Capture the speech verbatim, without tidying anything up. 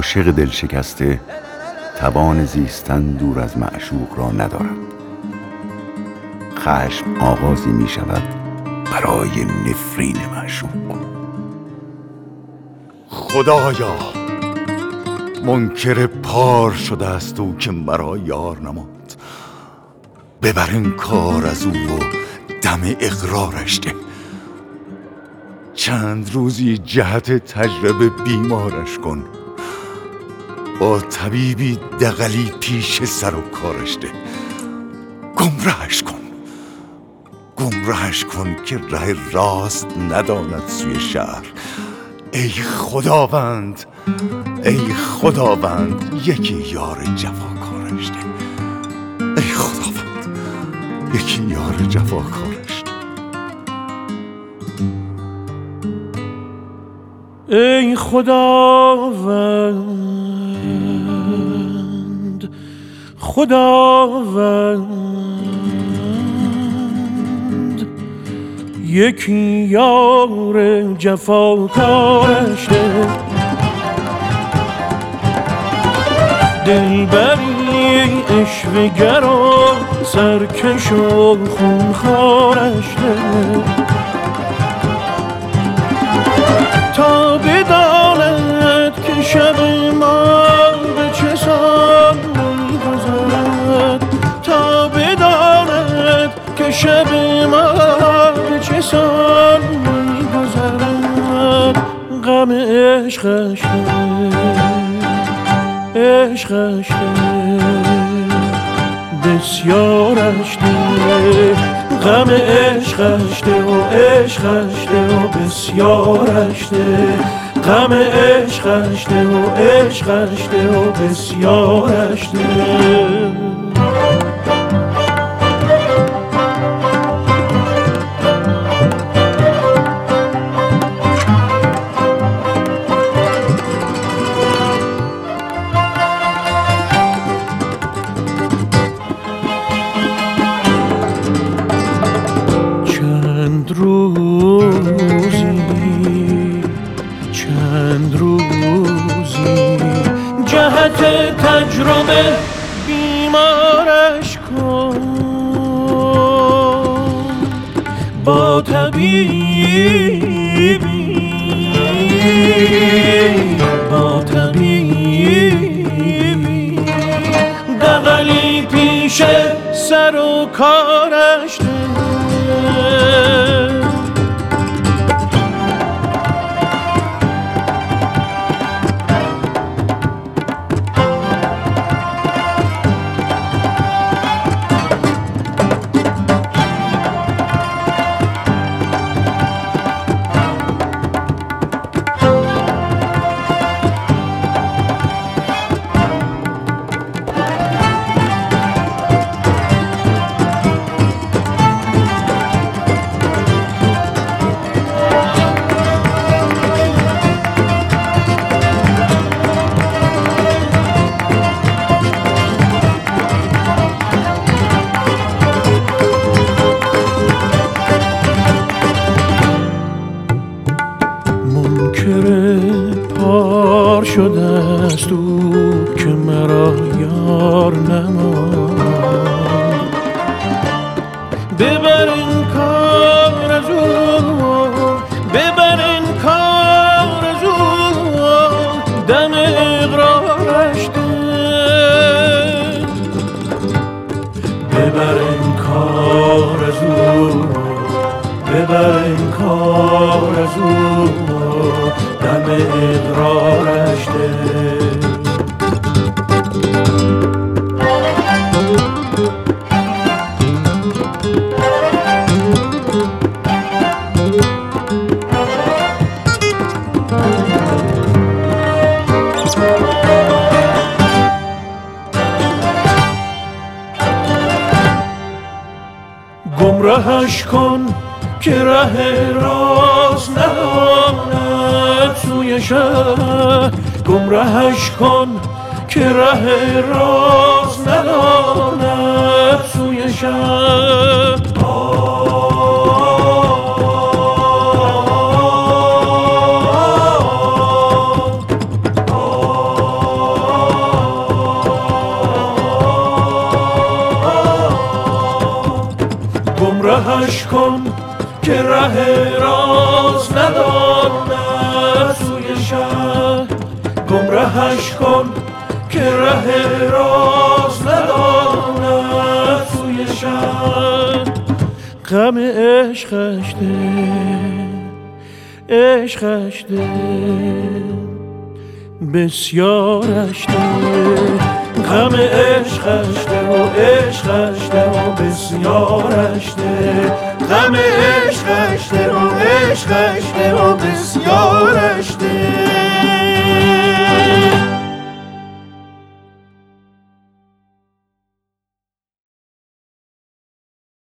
عاشق دل شکسته توان زیستن دور از معشوق را ندارد. خشم آغازی می شود برای نفرین معشوق. خدایا منکر پار شده است او که مرا یار نماند. ببر این کار از او و دم اقرارش ده. چند روزی جهت تجربه بیمارش کن. با طبیبی دغلی پیش سر و کارش ده. گمراهش کن گمراهش کن که ره راست نداند سوی شهر. ای خداوند ای خداوند یکی یار جفاکارش ده. ای خداوند یکی یار جفاکارش ده. ای خداوند خداوند یکی یار جفاکارش ده. دلبری عشوه‌گر و سرکش و خونخوارش ده. تا بداند که شب ما به چه سان می‌گذرد. تا بداند که شب ما به چه سان می‌گذرد. غم عشقش عشقش بسیارش ده. غم عشقش ده و عشقش ده و بسیارش ده. غم عشقش ده و عشقش ده و بسیارش ده. روزی چند روزی جهت تجربه بیمارش کن. با طبیبی با طبیبی دغلی پیش سر و کارش ده. پار شده است او که مرا یار نماند. ببر این کار از او ببر این کار از او دم اقرارش ده. ببر این کار از او ببر این کار از او دم اقرارش ده. گمراهش کن که ره راست نداند سوی شهر. گمراهش کن که ره راست نداند سوی شهر. گمرهش کن که ره راست نداند سوی شهر، گمرهش کن که ره راست نداند سوی شهر. غم عشقش ده، عشقش ده، بسیارش ده، غم عشقش ده و عشقش ده و بسیارش ده، غم عشقش ده و عشقش ده و بسیارش ده.